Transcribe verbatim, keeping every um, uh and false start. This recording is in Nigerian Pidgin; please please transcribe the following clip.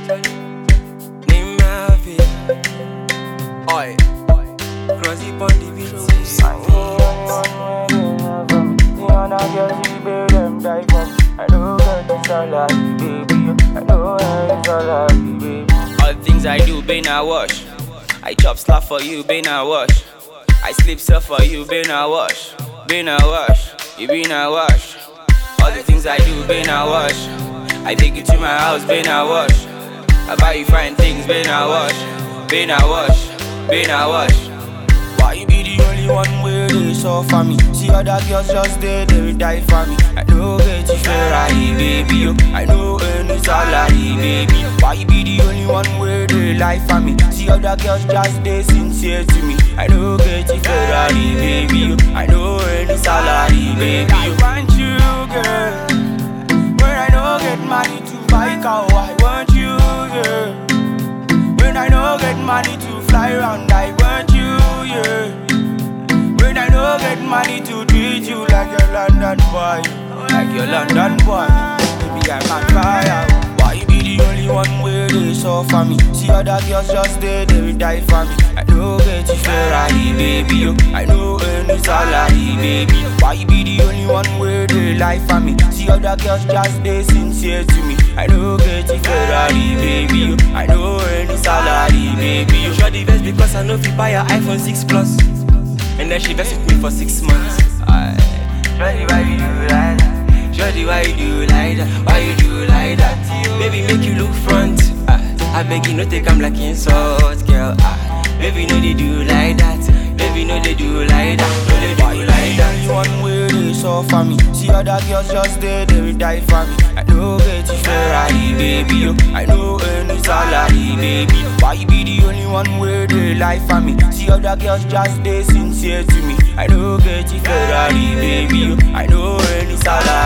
Name Melvin. Oi. Crossy on the beat. I know that it's all like baby. I know that it's all like baby. All the things I do, been a wash. I chop slap for you, been a wash. I sleep stuff for you, been a wash. Been a wash, you been a wash. All the things I do, been a wash. I take you to my house, been a wash. I buy you fine things, been a wash. Been a wash, been a wash. Why you be the only one where they suffer me? See other girls just there, they will die for me. I know get you Ferrari, baby, yo. I know any salary, baby. Why you be the only one where they lie for me? See other girls just there sincere to me. I know get you Ferrari, baby, yo. I know any salary, baby, yo. I want you, girl. When I don't get money to buy car, I want you, girl. When I don't get money to fly around, I want you, yeah. When I don't get money to treat you like your London boy, like your London boy, baby I'm on fire. Why you be the only one where they suffer me? See other girls just there, they will die for me. I know get you Ferrari, baby, yo. I know any salary, baby. Why you be the only one where they lie for me? See other girls just there sincere to me. I know get you Ferrari, baby, yo. I know any salary, baby, yo. Sure the best because I know if you buy an iPhone six Plus, and then she vex with me for six months. Aye. Shorty, why you do like that? Shorty, why you do like that? Why you do like that? Baby, make you look front. Aye. I beg you, no take I'm like insult, girl. Aye. Baby, no they do like that. Baby, no they do like that. No they do like that. You one way they suffer me. See other girls just there, they will die for me. I know get you Ferrari, baby, yo. I know any salary, baby. Why you be the only one where they lie for me? See other girls just there sincere to me. I know get you Ferrari, baby, yo. I know any salary.